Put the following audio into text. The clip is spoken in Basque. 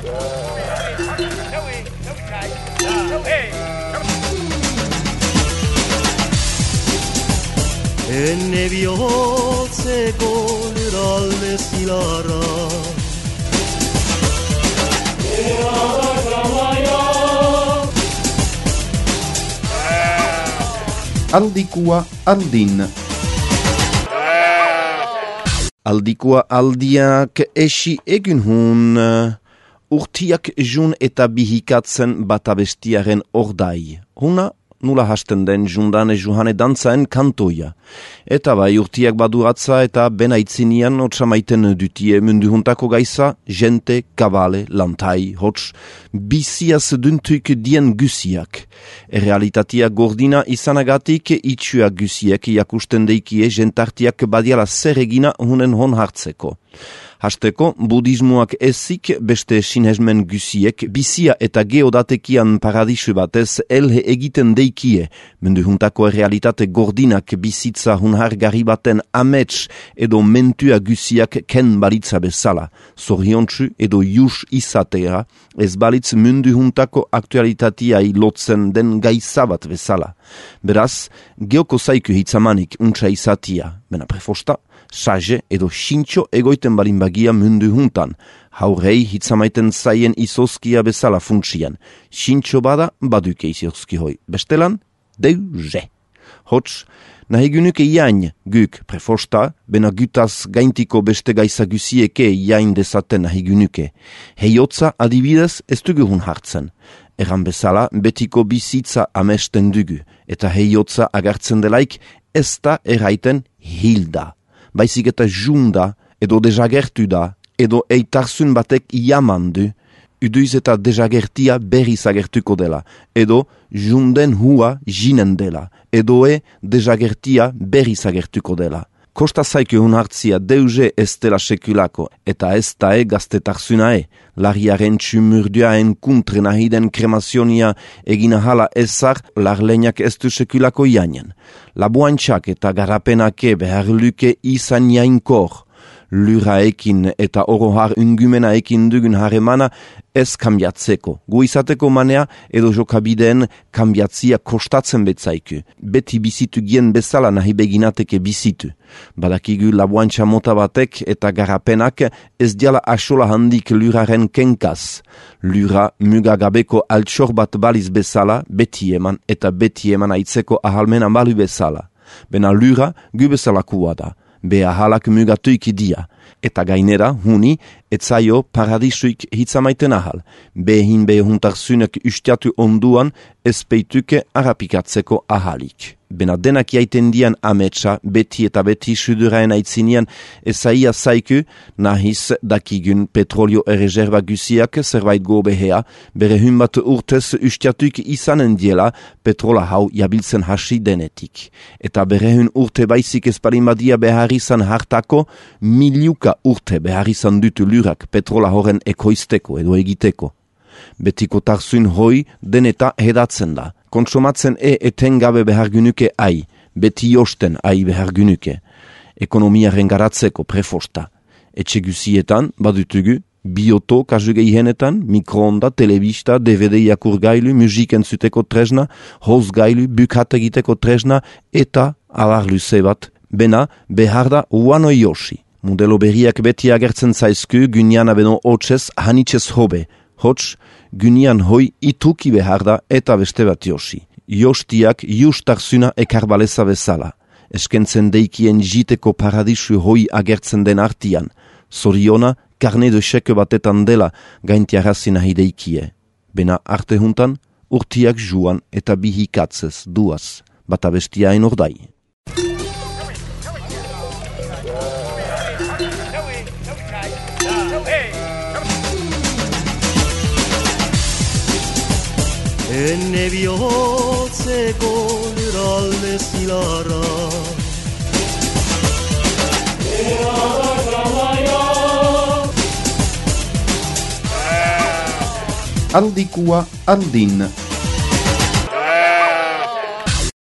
Enne bihotzeko lurralde zilarra Aldikua aldin. Aldikua aldiak esi egun hun, urtiak jun eta bihikatzen bata bestiaren ordai. Huna nula hasten den jundane juhane dantzaen kantoia. Eta bai urtiak baduratza eta benaitzinian otsamaiten dutie mundu juntako gaisa, jente, kabale, lantai, hots, biziaz duntuik dien gusiak. Realitatea gordina izanagatik itxua gusiek jakusten deikie jentartiak badiala zer egina hunen hon hartzeko. Hasteko, budismoak ezik beste sinesmen gusiek bizia eta geodatekian paradisu batez elhe egiten deikie, mundu juntako realitate gordinak bizitza hunhargarri baten amets edo mentua gusiak ken balitza bezala, zoriontsu edo jus izatea, ez balitz mundu juntako aktualitatea lotzen den gaizabat bezala. Beraz, geoko zaiku hitzamanik untsa izatia, bena prefosta, sage edo xintxo egoiten balinbagia mundu juntan. Haurei hitzamaiten zaien izoskia bezala funtsian. Xintxo bada baduke izozki hoi. Bestelan, deuze. Hots, nahi gynuke jain guk prefosta, bena gutaz gaintiko beste gaisa gusieke jain dezaten nahi gynuke. Heiotza adibidez ez dugu hun hartzen. Eran bezala betiko bizitza amesten dugu, eta heiotza agartzen delaik ez da eraiten hilda. Baizik eta junda, edo dejagertu da, edo eitarzun batek iamandu, uduiz eta dejagertia berriz agertuko dela, edo junden hua jinen dela, edo dejagertia berriz agertuko dela. Kosta zaike hun hartzia deuze ez dela sekulako, eta ez da gaztetarzunae, larriaren txumurduaen kuntre nahiden kremazionia egina hala ezar larleinak ez du sekulako jainen. Labuantxak eta garapenake behar luke izan jainkor, luraekin eta orohar ungumenaekin dugun haremana ez kambiatzeko. Gu izateko manea edo jokabideen kambiatzia kostatzen betzaiku. Beti bizitu gien bezala nahi beginateke bizitu. Badakigu labuantxa mota batek eta garapenak ez diala asola handik luraren kenkaz. Lura mugagabeko altxor bat baliz bezala beti eman eta beti eman aitzeko ahalmena balu bezala. Bena lura gu bezalakua da. Be ahalak mugatuik dia, eta gainera, huni, etzaio paradisuik hitzamaiten ahal. Behin behuntarzunek ustiatu onduan, ezpeituke arapikatzeko ahalik. Bena denak jaiten dian ametsa, beti eta beti suduraen aitzinean, ezaia zaiku, nahiz dakigun petrolio erreserba gusiak zerbait gobehea, bere hunbat urtez ustiatuik izanen diela, petrola hau jabiltzen hasi denetik. Eta bere hun urte baizik espalimadia behar izan hartako, miliuka urte behar izan dutu lurak petrola horren ekoizteko edo egiteko. Betiko tarzun hoi deneta hedatzen da. Kontsomatzen etengabe behar gynuke ai, beti josten ai behar gynuke. Ekonomiaren garatzeko prefosta. Etxe gusietan, badutugu, bioto kasu gehienetan, mikroonda, telebista, DVD jakurgailu, musik entzuteko tresna, hozgailu, bukat egiteko tresna, eta abar luze bat, bena behar da uano josi. Modelo berriak beti agertzen zaizku, gyniana beno hotxez, hanitzez hobe. Hots, gynian hoi ituki behar da eta beste bat josi. Jostiak justarzuna ekarbaleza bezala. Eskentzen deikien jiteko paradisu hoi agertzen den artian. Zoriona, karne de seke batetan dela gaintiarazi nahi deikie. Bena arte juntan, urtiak juan eta bihikatzez duaz, bata bestiain ordai. Enne bihotzeko lurralde zilarra Aldikua aldin.